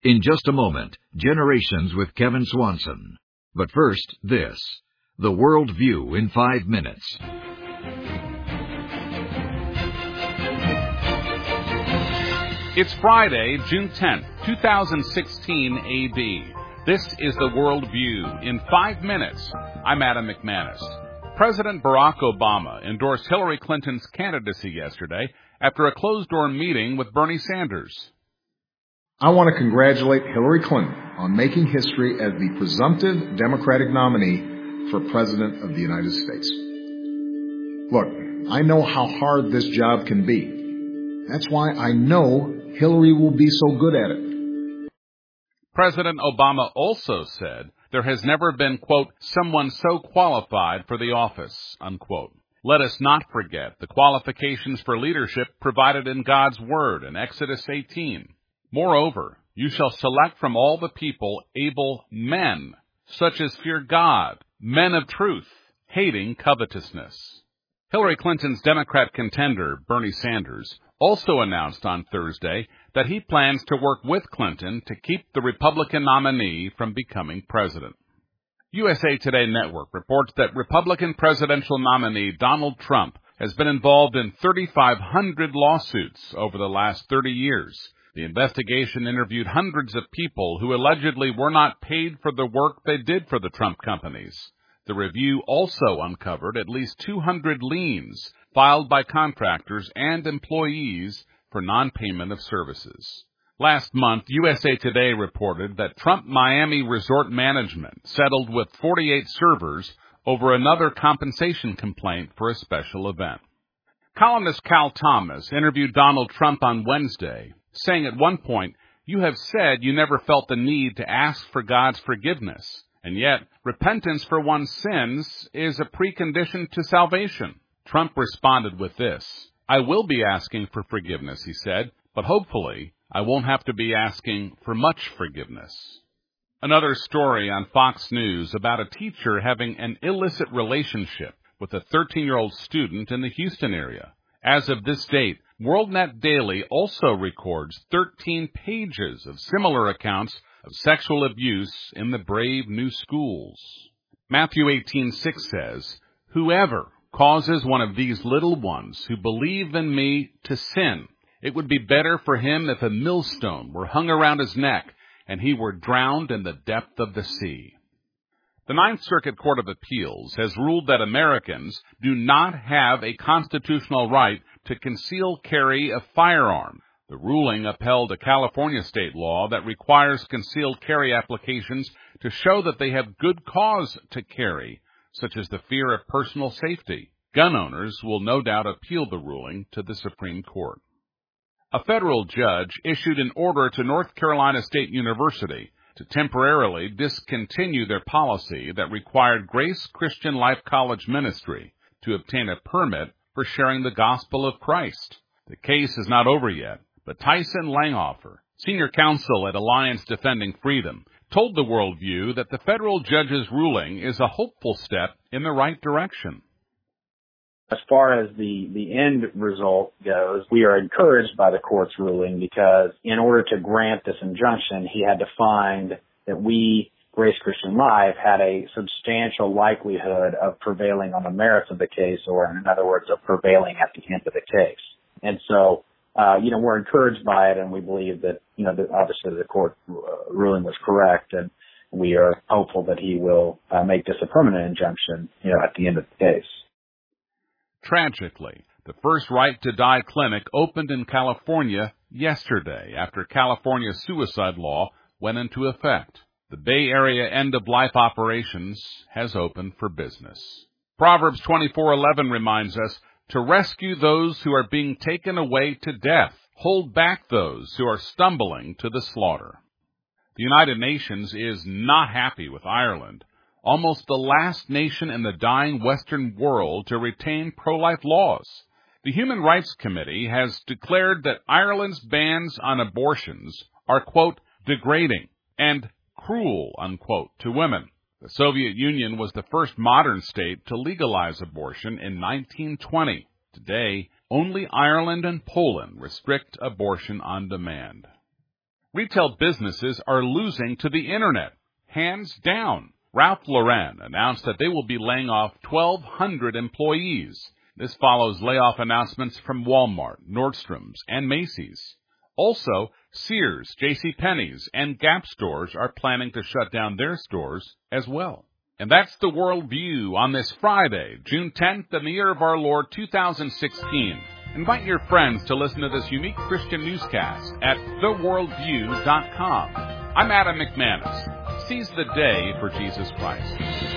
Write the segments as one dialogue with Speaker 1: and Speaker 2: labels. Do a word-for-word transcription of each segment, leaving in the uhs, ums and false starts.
Speaker 1: In just a moment, Generations with Kevin Swanson. But first, this. The World View in five minutes.
Speaker 2: It's Friday, June tenth, two thousand sixteen A D. This is The World View in five minutes. I'm Adam McManus. President Barack Obama endorsed Hillary Clinton's candidacy yesterday after a closed-door meeting with Bernie Sanders.
Speaker 3: I want to congratulate Hillary Clinton on making history as the presumptive Democratic nominee for President of the United States. Look, I know how hard this job can be. That's why I know Hillary will be so good at it.
Speaker 2: President Obama also said there has never been, quote, someone so qualified for the office, unquote. Let us not forget the qualifications for leadership provided in God's Word in Exodus eighteen. Moreover, you shall select from all the people able men, such as fear God, men of truth, hating covetousness. Hillary Clinton's Democrat contender, Bernie Sanders, also announced on Thursday that he plans to work with Clinton to keep the Republican nominee from becoming president. U S A Today Network reports that Republican presidential nominee Donald Trump has been involved in thirty-five hundred lawsuits over the last thirty years. The investigation interviewed hundreds of people who allegedly were not paid for the work they did for the Trump companies. The review also uncovered at least two hundred liens filed by contractors and employees for non-payment of services. Last month, U S A Today reported that Trump Miami Resort Management settled with forty-eight servers over another compensation complaint for a special event. Columnist Cal Thomas interviewed Donald Trump on Wednesday, saying at one point, "You have said you never felt the need to ask for God's forgiveness, and yet repentance for one's sins is a precondition to salvation." Trump responded with this, "I will be asking for forgiveness," he said, "but hopefully I won't have to be asking for much forgiveness." Another story on Fox News about a teacher having an illicit relationship with a thirteen-year-old student in the Houston area. As of this date, WorldNet Daily also records thirteen pages of similar accounts of sexual abuse in the brave new schools. Matthew eighteen six says, "Whoever causes one of these little ones who believe in me to sin, it would be better for him if a millstone were hung around his neck and he were drowned in the depth of the sea." The Ninth Circuit Court of Appeals has ruled that Americans do not have a constitutional right to conceal carry a firearm. The ruling upheld a California state law that requires concealed carry applications to show that they have good cause to carry, such as the fear of personal safety. Gun owners will no doubt appeal the ruling to the Supreme Court. A federal judge issued an order to North Carolina State University to temporarily discontinue their policy that required Grace Christian Life College Ministry to obtain a permit for sharing the gospel of Christ. The case is not over yet, but Tyson Langhofer, senior counsel at Alliance Defending Freedom, told the Worldview that the federal judge's ruling is a hopeful step in the right direction.
Speaker 4: As far as the, the end result goes, we are encouraged by the court's ruling because in order to grant this injunction, he had to find that we, Grace Christian Life, had a substantial likelihood of prevailing on the merits of the case, or in other words, of prevailing at the end of the case. And so, uh, you know, we're encouraged by it, and we believe that, you know, that obviously the court uh, ruling was correct, and we are hopeful that he will uh, make this a permanent injunction, you know, at the end of the case.
Speaker 2: Tragically, the first Right to Die clinic opened in California yesterday after California's suicide law went into effect. The Bay Area end-of-life operations has opened for business. Proverbs twenty-four eleven reminds us to rescue those who are being taken away to death, hold back those who are stumbling to the slaughter. The United Nations is not happy with Ireland, almost the last nation in the dying Western world to retain pro-life laws. The Human Rights Committee has declared that Ireland's bans on abortions are, quote, degrading and cruel, unquote, to women. The Soviet Union was the first modern state to legalize abortion in nineteen twenty. Today, only Ireland and Poland restrict abortion on demand. Retail businesses are losing to the Internet, hands down. Ralph Lauren announced that they will be laying off twelve hundred employees. This follows layoff announcements from Walmart, Nordstrom's, and Macy's. Also, Sears, JCPenney's, and Gap stores are planning to shut down their stores as well. And that's the World View on this Friday, June tenth, in the year of our Lord two thousand sixteen. Invite your friends to listen to this unique Christian newscast at the world view dot com. I'm Adam McManus. Seize the day for Jesus Christ.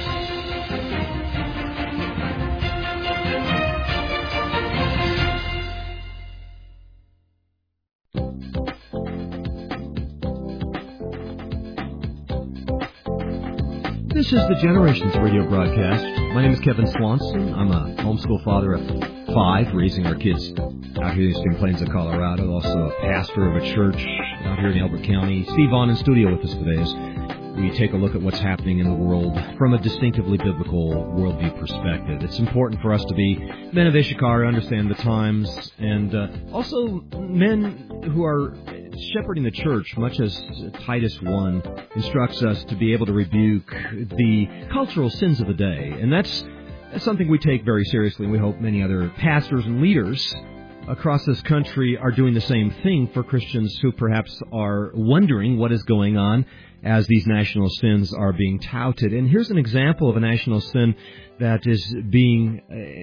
Speaker 5: This is the Generations radio broadcast. My name is Kevin Swanson. I'm a homeschool father of five, raising our kids out here in the Eastern Plains of Colorado. Also a pastor of a church out here in Elbert County. Steve Vaughn in studio with us today as we take a look at what's happening in the world from a distinctively biblical worldview perspective. It's important for us to be men of Issachar, understand the times, and uh, also men who are shepherding the church, much as Titus one instructs us to be able to rebuke the cultural sins of the day. And that's, that's something we take very seriously, and we hope many other pastors and leaders across this country are doing the same thing for Christians who perhaps are wondering what is going on as these national sins are being touted. And here's an example of a national sin that is being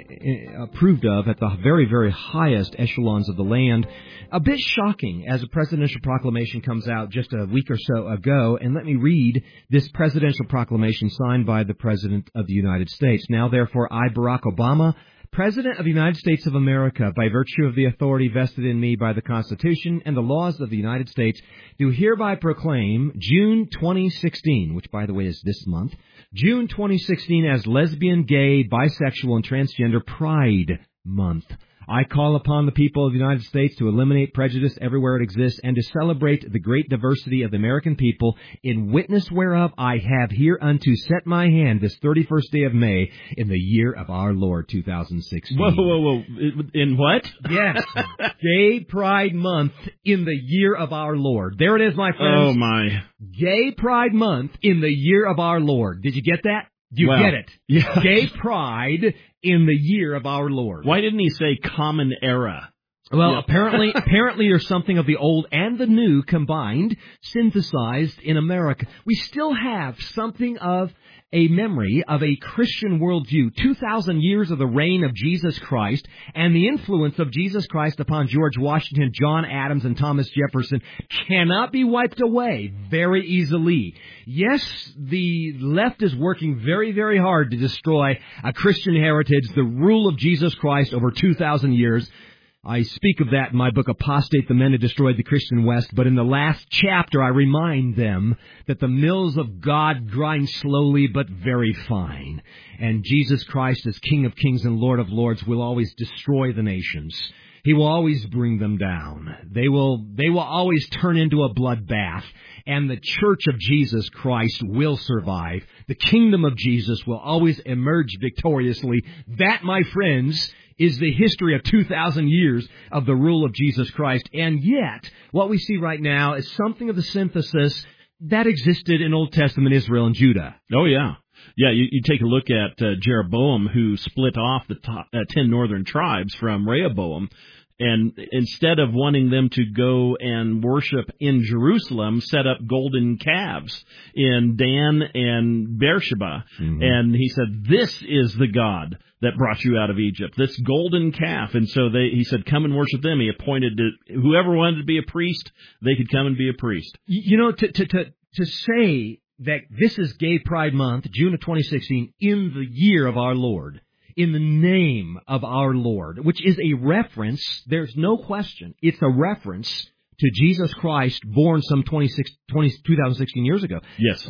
Speaker 5: uh, approved of at the very, very highest echelons of the land. A bit shocking as a presidential proclamation comes out just a week or so ago. And let me read this presidential proclamation signed by the President of the United States. Now, therefore, I, Barack Obama, President of the United States of America, by virtue of the authority vested in me by the Constitution and the laws of the United States, do hereby proclaim June twenty sixteen, which, by the way, is this month, June twenty sixteen as Lesbian, Gay, Bisexual, and Transgender Pride Month. I call upon the people of the United States to eliminate prejudice everywhere it exists and to celebrate the great diversity of the American people, in witness whereof I have hereunto set my hand this thirty-first day of May in the year of our Lord two thousand sixteen.
Speaker 6: Whoa, whoa, whoa. In what?
Speaker 5: Yes. Gay Pride Month in the year of our Lord. There it is, my friends.
Speaker 6: Oh, my.
Speaker 5: Gay Pride Month in the year of our Lord. Did you get that? You
Speaker 6: well,
Speaker 5: get it.
Speaker 6: Yeah.
Speaker 5: Gay Pride in the year of our Lord.
Speaker 6: Why didn't he say common era?
Speaker 5: Well,
Speaker 6: yeah.
Speaker 5: apparently, apparently there's something of the old and the new combined, synthesized in America. We still have something of a memory of a Christian worldview, two thousand years of the reign of Jesus Christ, and the influence of Jesus Christ upon George Washington, John Adams, and Thomas Jefferson cannot be wiped away very easily. Yes, the left is working very, very hard to destroy a Christian heritage, the rule of Jesus Christ over two thousand years. I speak of that in my book, Apostate, the Men Who Destroyed the Christian West, but in the last chapter I remind them that the mills of God grind slowly but very fine, and Jesus Christ, as King of Kings and Lord of Lords, will always destroy the nations. He will always bring them down. They will, they will always turn into a bloodbath, and the Church of Jesus Christ will survive. The kingdom of Jesus will always emerge victoriously. That, my friends, is the history of two thousand years of the rule of Jesus Christ. And yet, what we see right now is something of the synthesis that existed in Old Testament Israel and Judah.
Speaker 6: Oh, yeah. Yeah, you, you take a look at uh, Jeroboam, who split off the top, uh, ten northern tribes from Rehoboam. And instead of wanting them to go and worship in Jerusalem, set up golden calves in Dan and Beersheba. Mm-hmm. And he said, this is the God that brought you out of Egypt, this golden calf. And so they, he said, come and worship them. He appointed to, whoever wanted to be a priest, they could come and be a priest.
Speaker 5: You know, to to to, to say that this is Gay Pride Month, June of twenty sixteen, in the year of our Lord, in the name of our Lord, which is a reference, there's no question, it's a reference to Jesus Christ born some twenty-six, twenty, two thousand sixteen years ago.
Speaker 6: Yes.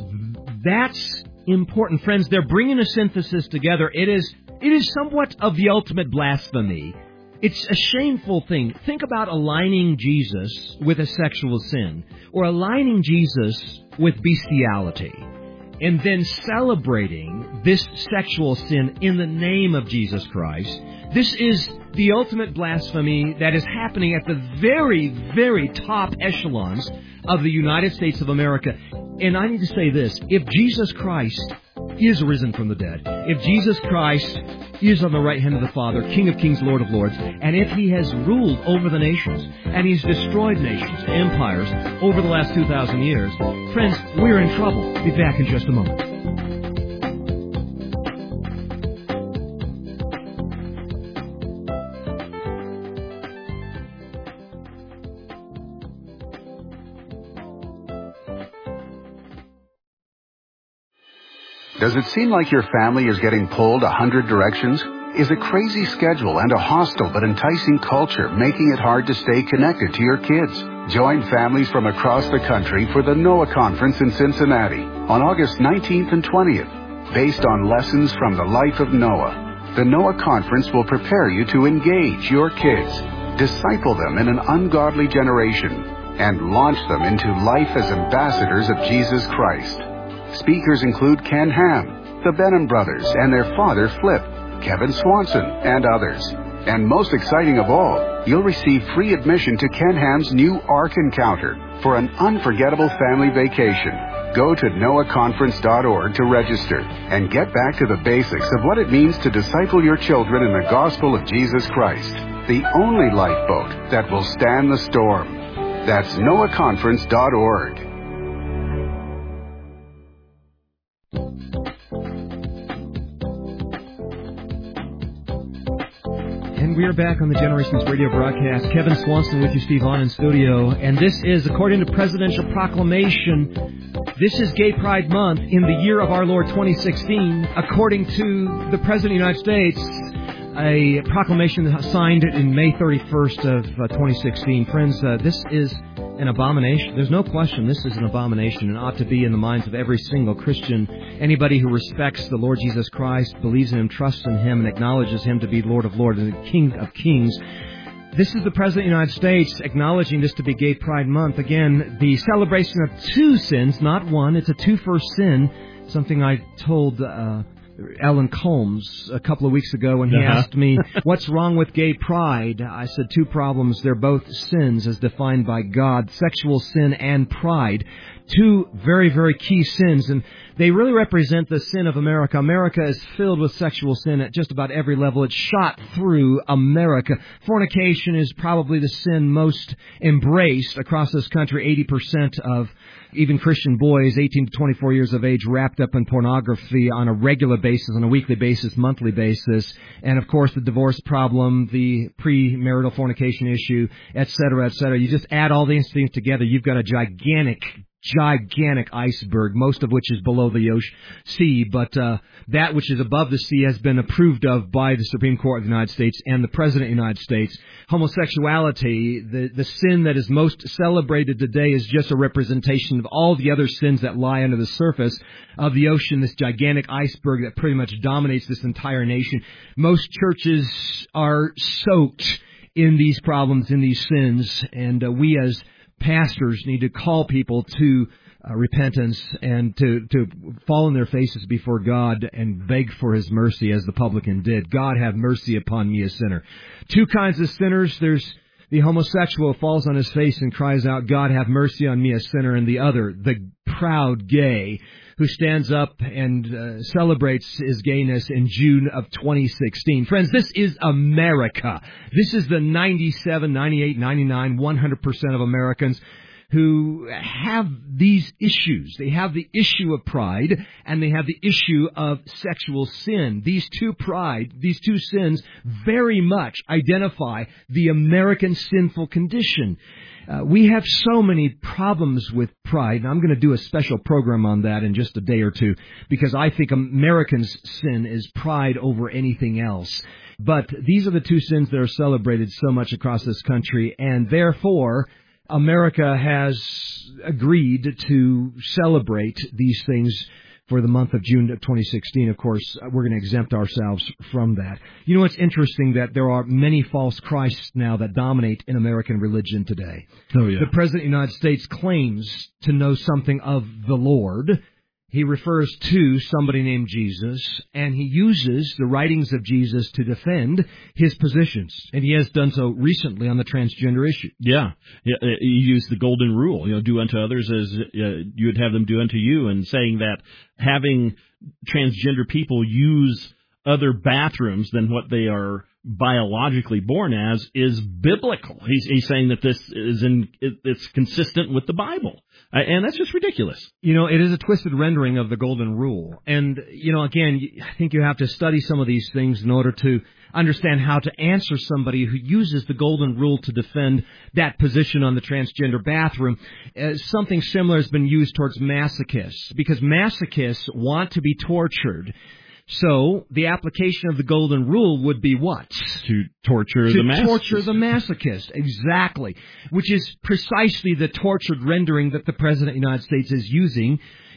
Speaker 5: That's important, friends. They're bringing a synthesis together. It is, it is somewhat of the ultimate blasphemy. It's a shameful thing. Think about aligning Jesus with a sexual sin, or aligning Jesus with bestiality, and then celebrating this sexual sin in the name of Jesus Christ. This is the ultimate blasphemy that is happening at the very, very top echelons of the United States of America. And I need to say this. If Jesus Christ is risen from the dead, if Jesus Christ is on the right hand of the Father, King of kings, Lord of lords, and if He has ruled over the nations, and He's destroyed nations, empires, over the last two thousand years, friends, we're in trouble. Be back in just a moment.
Speaker 7: Does it seem like your family is getting pulled a hundred directions? Is a crazy schedule and a hostile but enticing culture making it hard to stay connected to your kids? Join families from across the country for the Noah Conference in Cincinnati on August nineteenth and twentieth. Based on lessons from the life of Noah, the Noah Conference will prepare you to engage your kids, disciple them in an ungodly generation, and launch them into life as ambassadors of Jesus Christ. Speakers include Ken Ham, the Benham brothers, and their father Flip, Kevin Swanson, and others. And most exciting of all, you'll receive free admission to Ken Ham's new Ark Encounter for an unforgettable family vacation. Go to noah conference dot org to register and get back to the basics of what it means to disciple your children in the gospel of Jesus Christ, the only lifeboat that will stand the storm. That's noah conference dot org.
Speaker 5: And we are back on the Generations Radio broadcast. Kevin Swanson with you, Steve Vaughn in studio. And this is, according to Presidential Proclamation, this is Gay Pride Month in the year of our Lord twenty sixteen. According to the President of the United States, a proclamation signed in May thirty-first of uh, twenty sixteen. Friends, uh, this is an abomination. There's no question this is an abomination and ought to be in the minds of every single Christian. Anybody who respects the Lord Jesus Christ, believes in Him, trusts in Him, and acknowledges Him to be Lord of Lords and the King of Kings. This is the President of the United States acknowledging this to be Gay Pride Month. Again, the celebration of two sins, not one. It's a two-first sin, something I told uh Alan Colmes a couple of weeks ago when he uh-huh. asked me, what's wrong with gay pride? I said, two problems. They're both sins as defined by God, sexual sin and pride. Two very, very key sins, and they really represent the sin of America. America is filled with sexual sin at just about every level. It's shot through America. Fornication is probably the sin most embraced across this country. eighty percent of even Christian boys, eighteen to twenty-four years of age, wrapped up in pornography on a regular basis, on a weekly basis, monthly basis. And, of course, the divorce problem, the premarital fornication issue, et cetera, et cetera. You just add all these things together, you've got a gigantic gigantic iceberg, most of which is below the ocean, sea, but uh, that which is above the sea has been approved of by the Supreme Court of the United States and the President of the United States. Homosexuality, the, the sin that is most celebrated today, is just a representation of all the other sins that lie under the surface of the ocean, this gigantic iceberg that pretty much dominates this entire nation. Most churches are soaked in these problems, in these sins, and uh, we as pastors need to call people to uh, repentance and to, to fall on their faces before God and beg for His mercy as the publican did. God, have mercy upon me, a sinner. Two kinds of sinners. There's the homosexual who falls on his face and cries out, God, have mercy on me, a sinner. And the other, the proud gay, who stands up and uh, celebrates his gayness in June of twenty sixteen. Friends, this is America. This is the ninety-seven, ninety-eight, ninety-nine, one hundred percent of Americans who have these issues. They have the issue of pride, and they have the issue of sexual sin. These two pride, these two sins very much identify the American sinful condition. Uh, we have so many problems with pride, and I'm going to do a special program on that in just a day or two, because I think Americans' sin is pride over anything else. But these are the two sins that are celebrated so much across this country, and therefore America has agreed to celebrate these things for the month of June of twenty sixteen. Of course, we're going to exempt ourselves from that. You know, it's interesting that there are many false Christs now that dominate in American religion today.
Speaker 6: Oh, yeah.
Speaker 5: The President of the United States claims to know something of the Lord.
Speaker 8: He refers to somebody named Jesus, and he uses the writings of Jesus to defend his positions. And he has done so recently on the transgender issue.
Speaker 6: Yeah. yeah you use the golden rule, you know, do unto others as uh, you would have them do unto you, and saying that having transgender people use other bathrooms than what they are biologically born as is biblical. He's, he's saying that this is in, it, it's consistent with the Bible. Uh, and that's just ridiculous.
Speaker 8: You know, it is a twisted rendering of the golden rule. And, you know, again, I think you have to study some of these things in order to understand how to answer somebody who uses the golden rule to defend that position on the transgender bathroom. Uh, something similar has been used towards masochists, because masochists want to be tortured. So the application of the golden rule would be what?
Speaker 6: To torture
Speaker 8: to
Speaker 6: the masochist.
Speaker 8: To torture the masochist, exactly. Which is precisely the tortured rendering that the President of the United States is using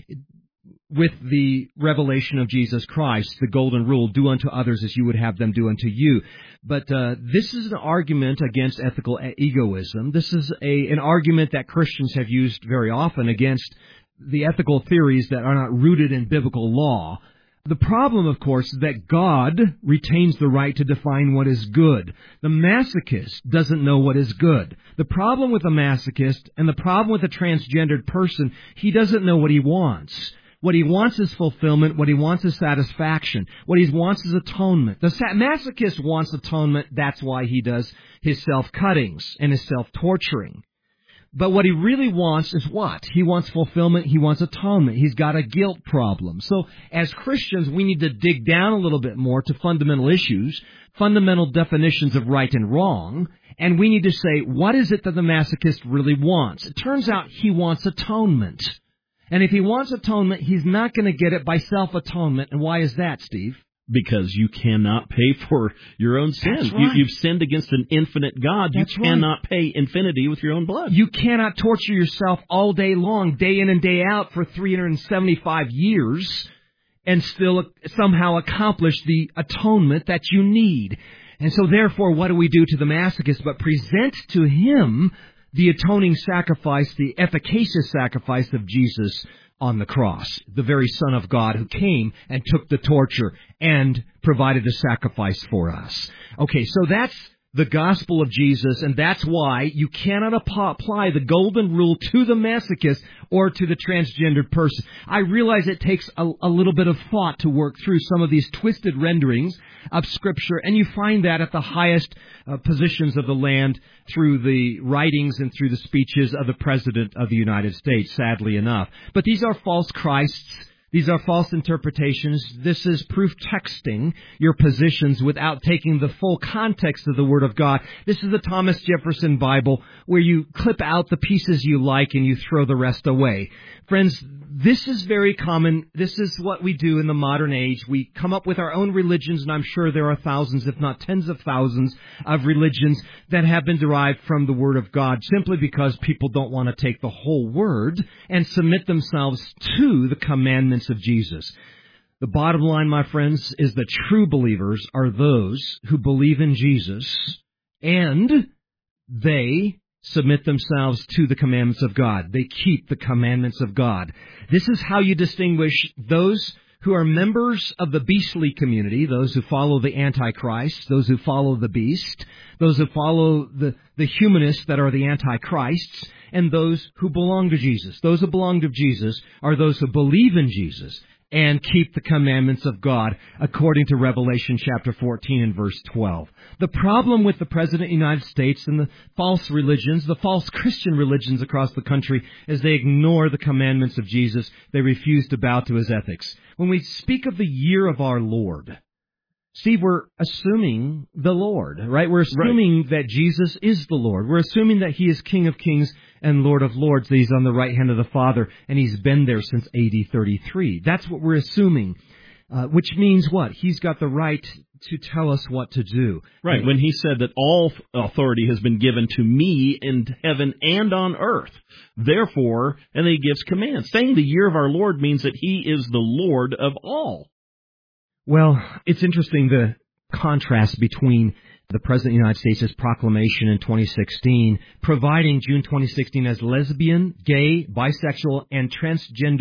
Speaker 8: with the revelation of Jesus Christ, the golden rule, do unto others as you would have them do unto you. But uh, this is an argument against ethical egoism. This is a an argument that Christians have used very often against the ethical theories that are not rooted in biblical law. The problem, of course, is that God retains the right to define what is good. The masochist doesn't know what is good. The problem with a masochist and the problem with a transgendered person, he doesn't know what he wants. What he wants is fulfillment. What he wants is satisfaction. What he wants is atonement. The masochist wants atonement. That's why he does his self-cuttings and his self-torturing. But what he really wants is what? He wants fulfillment. He wants atonement. He's got a guilt problem. So as Christians, we need to dig down a little bit more to fundamental issues, fundamental definitions of right and wrong, and we need to say, what is it that the masochist really wants? It turns out he wants atonement. And if he wants atonement, he's not going to get it by self-atonement. And why is that, Steve?
Speaker 6: Because you cannot pay for your own sin.
Speaker 8: That's right.
Speaker 6: you, you've sinned against an infinite God.
Speaker 8: That's
Speaker 6: you cannot
Speaker 8: right.
Speaker 6: pay infinity with your own blood.
Speaker 8: You cannot torture yourself all day long, day in and day out for three hundred seventy-five years and still somehow accomplish the atonement that you need. And so therefore, what do we do to the masochist but present to him the atoning sacrifice, the efficacious sacrifice of Jesus on the cross, the very Son of God who came and took the torture and provided a sacrifice for us. Okay, so that's the gospel of Jesus, and that's why you cannot apply the golden rule to the masochist or to the transgendered person. I realize it takes a, a little bit of thought to work through some of these twisted renderings of Scripture, and you find that at the highest uh, positions of the land through the writings and through the speeches of the President of the United States, sadly enough. But these are false Christs. These are false interpretations. This is proof texting your positions without taking the full context of the Word of God. This is the Thomas Jefferson Bible where you clip out the pieces you like and you throw the rest away. Friends, this is very common. This is what we do in the modern age. We come up with our own religions, and I'm sure there are thousands, if not tens of thousands, of religions that have been derived from the Word of God simply because people don't want to take the whole Word and submit themselves to the commandments of Jesus. The bottom line, my friends, is that true believers are those who believe in Jesus and they submit themselves to the commandments of God. They keep the commandments of God. This is how you distinguish those who are members of the beastly community, those who follow the Antichrist, those who follow the beast, those who follow the, the humanists that are the Antichrists, and those who belong to Jesus. Those who belong to Jesus are those who believe in Jesus and keep the commandments of God, according to Revelation chapter fourteen and verse twelve. The problem with the President of the United States and the false religions, the false Christian religions across the country, is they ignore the commandments of Jesus. They refuse to bow to his ethics. When we speak of the year of our Lord, Steve, we're assuming the Lord, right? We're assuming right. that Jesus is the Lord. We're assuming that he is King of Kings and Lord of Lords, that he's on the right hand of the Father, and he's been there since A D thirty-three. That's what we're assuming, uh, which means what? He's got the right to tell us what to do.
Speaker 6: Right, and when he said that all authority has been given to me in heaven and on earth. Therefore, and then he gives commands. Saying the year of our Lord means that he is the Lord of all.
Speaker 8: Well, it's interesting the contrast between the President of the United States' proclamation in twenty sixteen, providing June twenty sixteen as lesbian, gay, bisexual, and transgender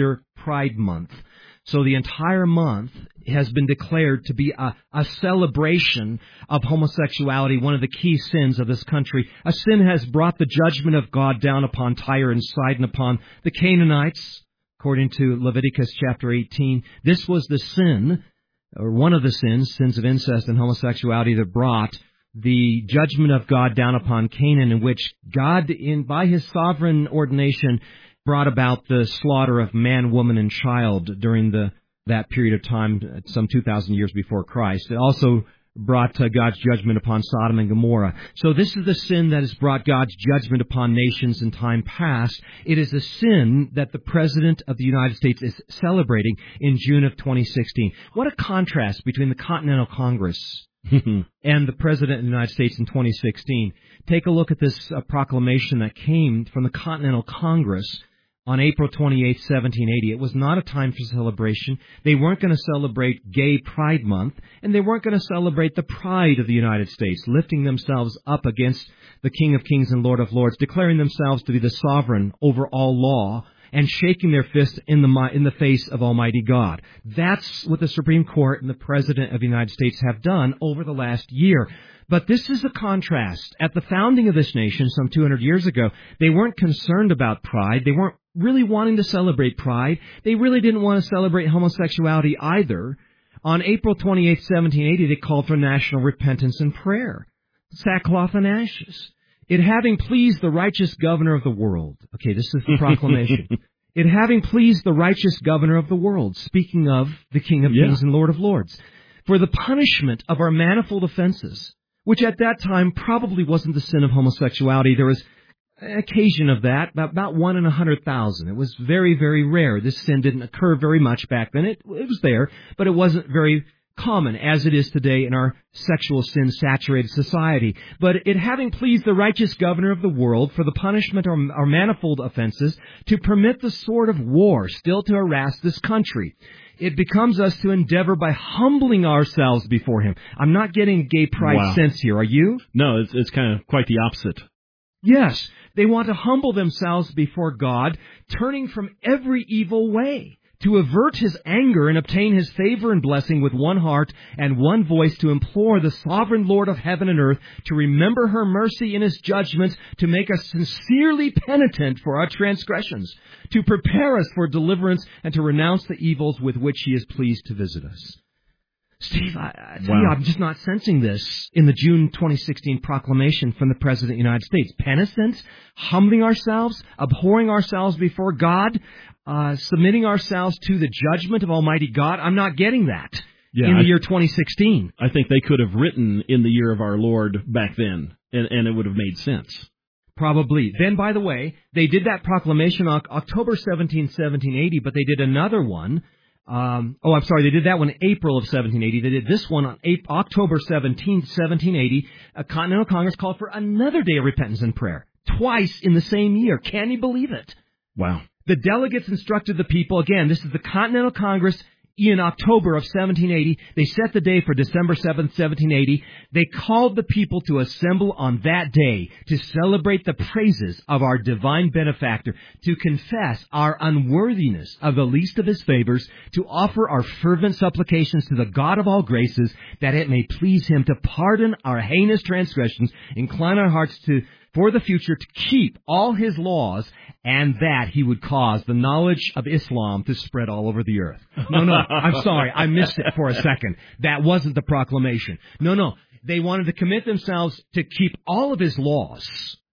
Speaker 8: Pride Month. So the entire month has been declared to be a, a celebration of homosexuality, one of the key sins of this country. A sin has brought the judgment of God down upon Tyre and Sidon, upon the Canaanites, according to Leviticus chapter eighteen. This was the sin, or one of the sins, sins of incest and homosexuality, that brought the judgment of God down upon Canaan, in which God, in by His sovereign ordination, brought about the slaughter of man, woman, and child during the that period of time, some two thousand years before Christ. It also brought uh, God's judgment upon Sodom and Gomorrah. So this is the sin that has brought God's judgment upon nations in time past. It is a sin that the President of the United States is celebrating in June of twenty sixteen. What a contrast between the Continental Congress and the President of the United States in twenty sixteen. Take a look at this uh, proclamation that came from the Continental Congress on April twenty-eighth, seventeen eighty. It was not a time for celebration. They weren't going to celebrate Gay Pride Month, and they weren't going to celebrate the pride of the United States, lifting themselves up against the King of Kings and Lord of Lords, declaring themselves to be the sovereign over all law, and shaking their fist in the in the face of Almighty God. That's what the Supreme Court and the President of the United States have done over the last year. But this is a contrast. At the founding of this nation some two hundred years ago, they weren't concerned about pride. They weren't really wanting to celebrate pride. They really didn't want to celebrate homosexuality either. On April twenty-eighth, seventeen eighty, they called for national repentance and prayer, sackcloth and ashes. It having pleased the righteous governor of the world. Okay, this is the proclamation. It having pleased the righteous governor of the world, speaking of the King of
Speaker 6: Yeah.
Speaker 8: Kings and Lord of Lords, for the punishment of our manifold offenses, which at that time probably wasn't the sin of homosexuality. There was an occasion of that, about, about one in a hundred thousand. It was very, very rare. This sin didn't occur very much back then. It, it was there, but it wasn't very common as it is today in our sexual sin-saturated society. But it having pleased the righteous governor of the world for the punishment of our manifold offenses, to permit the sword of war still to harass this country, it becomes us to endeavor by humbling ourselves before Him. I'm not getting gay pride
Speaker 6: Wow.
Speaker 8: sense here, are you?
Speaker 6: No, it's, it's kind of quite the opposite.
Speaker 8: Yes, they want to humble themselves before God, turning from every evil way, to avert His anger and obtain His favor and blessing with one heart and one voice, to implore the sovereign Lord of heaven and earth to remember her mercy in His judgments, to make us sincerely penitent for our transgressions, to prepare us for deliverance, and to renounce the evils with which He is pleased to visit us. Steve, I, I tell
Speaker 6: Wow.
Speaker 8: you, I'm just not sensing this in the June twenty sixteen proclamation from the President of the United States. Penitence, humbling ourselves, abhorring ourselves before God, uh, submitting ourselves to the judgment of Almighty God. I'm not getting that
Speaker 6: Yeah,
Speaker 8: in the
Speaker 6: I-
Speaker 8: year twenty sixteen.
Speaker 6: I think they could have written in the year of our Lord back then, and, and it would have made sense.
Speaker 8: Probably. Then, by the way, they did that proclamation on October seventeenth, seventeen eighty, but they did another one. Um, oh, I'm sorry, they did that one in April of seventeen eighty. They did this one on April, October seventeenth, seventeen eighty. A Continental Congress called for another day of repentance and prayer, twice in the same year. Can you believe it?
Speaker 6: Wow.
Speaker 8: The delegates instructed the people, again, this is the Continental Congress in October of seventeen eighty. They set the day for December seventh, seventeen eighty. They called the people to assemble on that day to celebrate the praises of our divine benefactor, to confess our unworthiness of the least of His favors, to offer our fervent supplications to the God of all graces, that it may please Him to pardon our heinous transgressions, incline our hearts to for the future to keep all His laws, and that He would cause the knowledge of Islam to spread all over the earth. No, no, I'm sorry, I missed it for a second. That wasn't the proclamation. No, no, they wanted to commit themselves to keep all of His laws,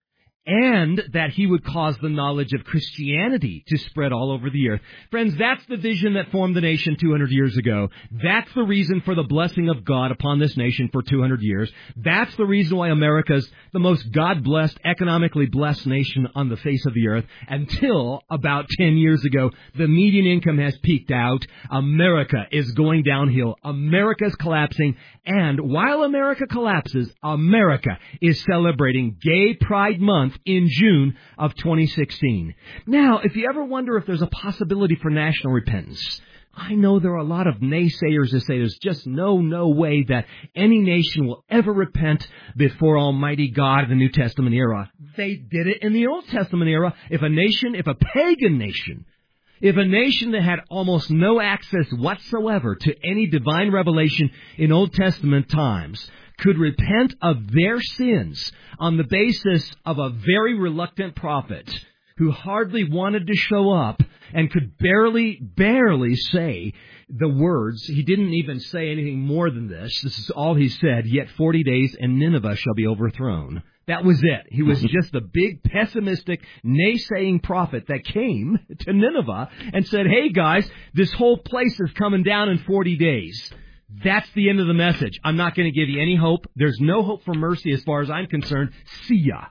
Speaker 8: and that He would cause the knowledge of Christianity to spread all over the earth. Friends, that's the vision that formed the nation two hundred years ago. That's the reason for the blessing of God upon this nation for two hundred years. That's the reason why America's the most God-blessed, economically blessed nation on the face of the earth. Until about ten years ago, the median income has peaked out. America is going downhill. America's collapsing. And while America collapses, America is celebrating Gay Pride Month in June of twenty sixteen. Now, if you ever wonder if there's a possibility for national repentance, I know there are a lot of naysayers that say there's just no, no way that any nation will ever repent before Almighty God in the New Testament era. They did it in the Old Testament era. If a nation, if a pagan nation, If a nation that had almost no access whatsoever to any divine revelation in Old Testament times could repent of their sins on the basis of a very reluctant prophet who hardly wanted to show up and could barely, barely say the words. He didn't even say anything more than this. This is all he said, yet forty days and Nineveh shall be overthrown. That was it. He was just the big pessimistic, naysaying prophet that came to Nineveh and said, hey guys, this whole place is coming down in forty days. That's the end of the message. I'm not going to give you any hope. There's no hope for mercy as far as I'm concerned. See ya.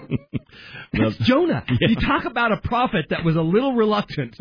Speaker 8: That's Jonah. Yeah. You talk about a prophet that was a little reluctant.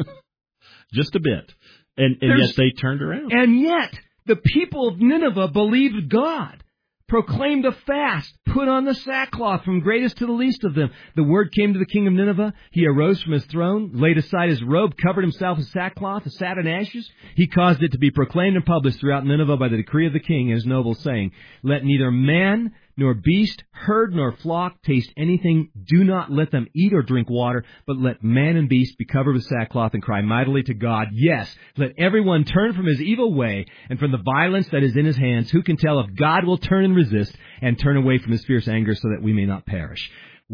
Speaker 6: Just a bit. And, and yet they turned around.
Speaker 8: And yet the people of Nineveh believed God, proclaimed a fast, put on the sackcloth from greatest to the least of them. The word came to the king of Nineveh. He arose from his throne, laid aside his robe, covered himself with sackcloth, and sat in ashes. He caused it to be proclaimed and published throughout Nineveh by the decree of the king and his nobles, saying, let neither man nor beast, herd nor flock taste anything. Do not let them eat or drink water, but let man and beast be covered with sackcloth and cry mightily to God. Yes, let everyone turn from his evil way and from the violence that is in his hands. Who can tell if God will turn and resist and turn away from his fierce anger so that we may not perish?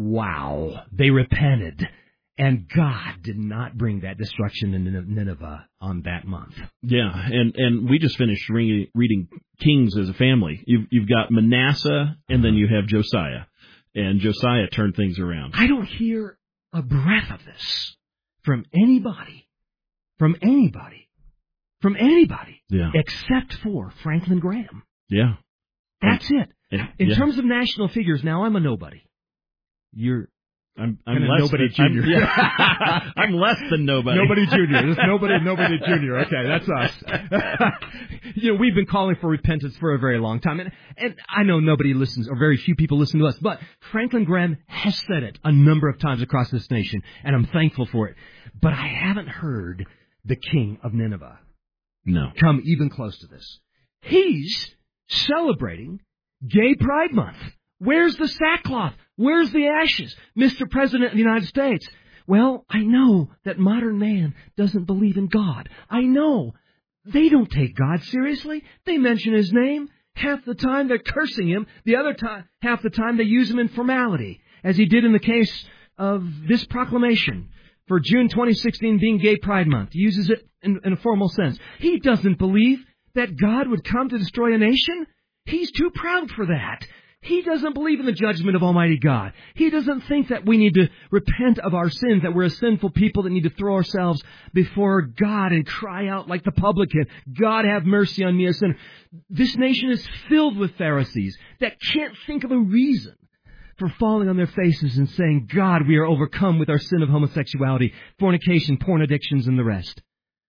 Speaker 8: Wow. They repented. And God did not bring that destruction in Nineveh on that month.
Speaker 6: Yeah, and, and we just finished re- reading Kings as a family. You've, you've got Manasseh, and then you have Josiah. And Josiah turned things around.
Speaker 8: I don't hear a breath of this from anybody, from anybody, from anybody,
Speaker 6: yeah.
Speaker 8: except for Franklin Graham.
Speaker 6: Yeah.
Speaker 8: That's it.
Speaker 6: Yeah.
Speaker 8: In
Speaker 6: yeah.
Speaker 8: terms of national figures, now I'm a nobody. You're...
Speaker 6: I'm, I'm less
Speaker 8: nobody
Speaker 6: than,
Speaker 8: junior.
Speaker 6: I'm, yeah. I'm less than nobody.
Speaker 8: Nobody junior. This nobody, nobody junior. Okay, that's us. You know, we've been calling for repentance for a very long time, and and I know nobody listens, or very few people listen to us. But Franklin Graham has said it a number of times across this nation, and I'm thankful for it. But I haven't heard the king of Nineveh
Speaker 6: no
Speaker 8: come even close to this. He's celebrating Gay Pride Month. Where's the sackcloth? Where's the ashes? Mister President of the United States. Well, I know that modern man doesn't believe in God. I know. They don't take God seriously. They mention his name. Half the time they're cursing him. The other time, half the time they use him in formality, as he did in the case of this proclamation for June twenty sixteen being Gay Pride Month. He uses it in, in a formal sense. He doesn't believe that God would come to destroy a nation. He's too proud for that. He doesn't believe in the judgment of Almighty God. He doesn't think that we need to repent of our sins, that we're a sinful people that need to throw ourselves before God and cry out like the publican, God have mercy on me, a sinner. This nation is filled with Pharisees that can't think of a reason for falling on their faces and saying, God, we are overcome with our sin of homosexuality, fornication, porn addictions, and the rest.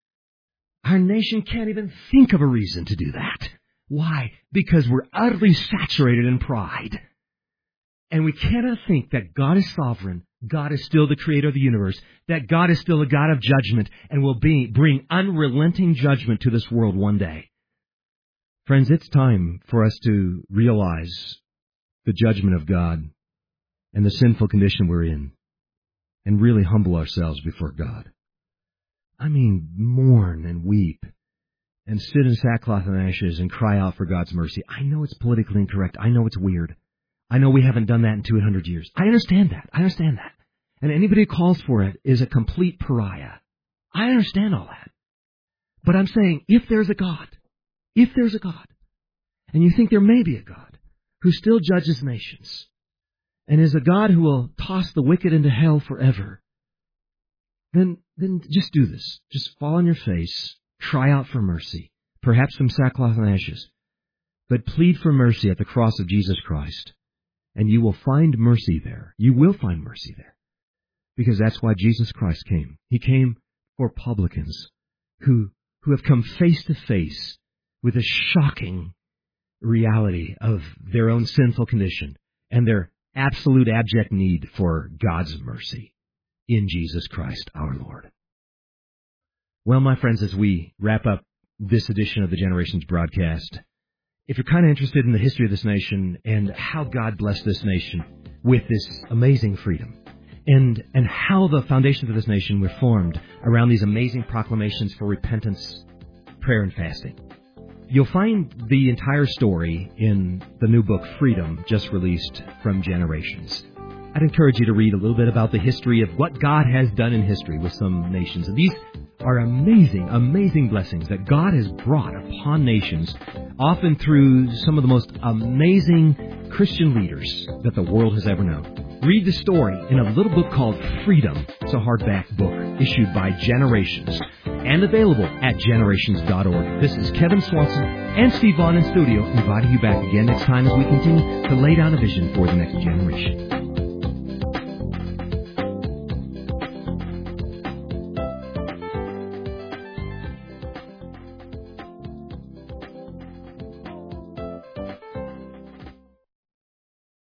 Speaker 8: Our nation can't even think of a reason to do that. Why? Because we're utterly saturated in pride. And we cannot think that God is sovereign, God is still the creator of the universe, that God is still a God of judgment and will be, bring unrelenting judgment to this world one day. Friends, it's time for us to realize the judgment of God and the sinful condition we're in and really humble ourselves before God. I mean, mourn and weep. And sit in sackcloth and ashes and cry out for God's mercy. I know it's politically incorrect. I know it's weird. I know we haven't done that in two hundred years. I understand that. I understand that. And anybody who calls for it is a complete pariah. I understand all that. But I'm saying, if there's a God, if there's a God, and you think there may be a God who still judges nations, and is a God who will toss the wicked into hell forever, then, then just do this. Just fall on your face. Cry out for mercy, perhaps some sackcloth and ashes, but plead for mercy at the cross of Jesus Christ, and you will find mercy there. You will find mercy there, because that's why Jesus Christ came. He came for publicans who, who have come face to face with a shocking reality of their own sinful condition and their absolute abject need for God's mercy in Jesus Christ our Lord. Well, my friends, as we wrap up this edition of the Generations broadcast, if you're kind of interested in the history of this nation and how God blessed this nation with this amazing freedom, and and how the foundations of this nation were formed around these amazing proclamations for repentance, prayer, and fasting. You'll find the entire story in the new book, Freedom, just released from Generations. I'd encourage you to read a little bit about the history of what God has done in history with some nations. And these are amazing, amazing blessings that God has brought upon nations, often through some of the most amazing Christian leaders that the world has ever known. Read the story in a little book called Freedom. It's a hardback book issued by Generations and available at generations dot org. This is Kevin Swanson and Steve Vaughn in studio, inviting you back again next time as we continue to lay down a vision for the next generation.